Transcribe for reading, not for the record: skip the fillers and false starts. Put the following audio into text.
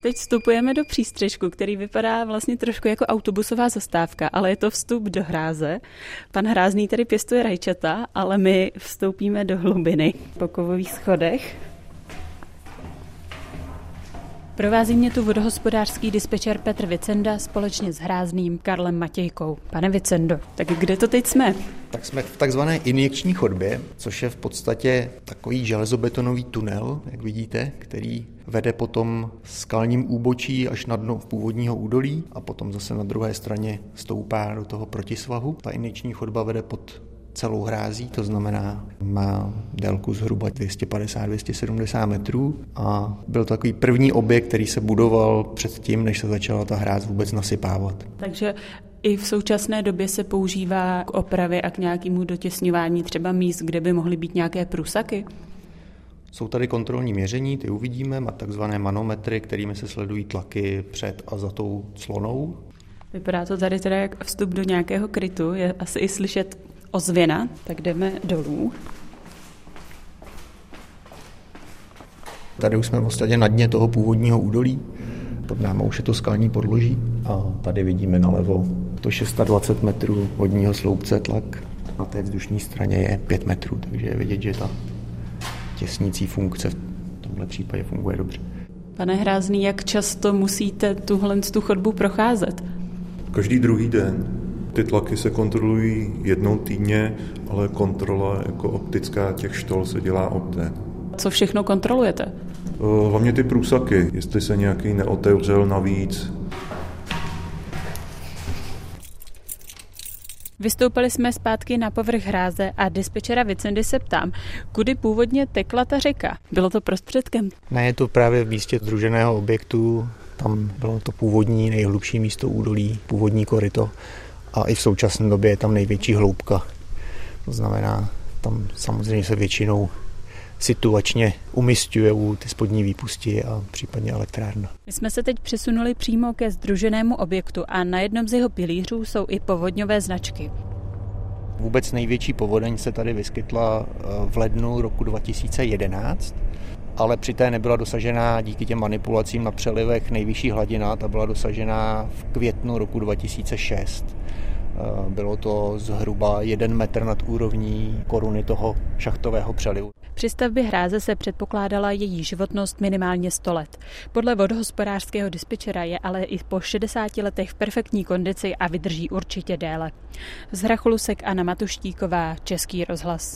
Teď vstupujeme do přístřešku, který vypadá vlastně trošku jako autobusová zastávka, ale je to vstup do hráze. Pan Hrázný tady pěstuje rajčata, ale my vstoupíme do hlubiny po kovových schodech. Provází mě tu vodohospodářský dispečer Petr Vicenda společně s Hrázným Karlem Matějkou. Pane Vicendo, tak kde to teď jsme? Tak jsme v takzvané injekční chodbě, což je v podstatě takový železobetonový tunel, jak vidíte, který vede potom skalním úbočí až na dno původního údolí a potom zase na druhé straně stoupá do toho protisvahu. Ta injekční chodba vede pod celou hrází, to znamená, má délku zhruba 250-270 metrů a byl to takový první objekt, který se budoval předtím, než se začala ta hráz vůbec nasypávat. Takže i v současné době se používá k opravě a k nějakému dotěsňování třeba míst, kde by mohly být nějaké průsaky? Jsou tady kontrolní měření, ty uvidíme, má takzvané manometry, kterými se sledují tlaky před a za tou clonou. Vypadá to tady teda jak vstup do nějakého krytu, je asi i slyšet ozvěna, tak jdeme dolů. Tady už jsme v podstatě na dně toho původního údolí, pod námi už je to skalní podloží a tady vidíme nalevo to 620 metrů vodního sloupce, tlak na té vzdušní straně je 5 metrů, takže je vidět, že ta těsnící funkce v tomhle případě funguje dobře. Pane Hrázný, jak často musíte tu chodbu procházet? Každý druhý den. Ty tlaky se kontrolují jednou týdně, ale kontrola jako optická těch štol se dělá obden. Co všechno kontrolujete? Hlavně ty průsaky, jestli se nějaký neotevřel navíc. Vystoupili jsme zpátky na povrch hráze a dispečera Vicendy se ptám, kudy původně tekla ta řeka? Bylo to prostředkem? Ne, je to právě v místě sdruženého objektu, tam bylo to původní nejhlubší místo údolí, původní koryto a i v současné době je tam největší hloubka. To znamená, tam samozřejmě se většinou situačně umisťují ty spodní výpusti a případně elektrárna. My jsme se teď přesunuli přímo ke sdruženému objektu a na jednom z jeho pilířů jsou i povodňové značky. Vůbec největší povodeň se tady vyskytla v lednu roku 2011, ale při té nebyla dosažená díky těm manipulacím na přelivech nejvyšší hladina, ta byla dosažená v květnu roku 2006. Bylo to zhruba 1 metr nad úrovní koruny toho šachtového přelivu. Při stavbě hráze se předpokládala její životnost minimálně 100 let. Podle vodohospodářského dispečera je ale i po 60 letech v perfektní kondici a vydrží určitě déle. Z Hrachlusek Anna Matuštíková, Český rozhlas.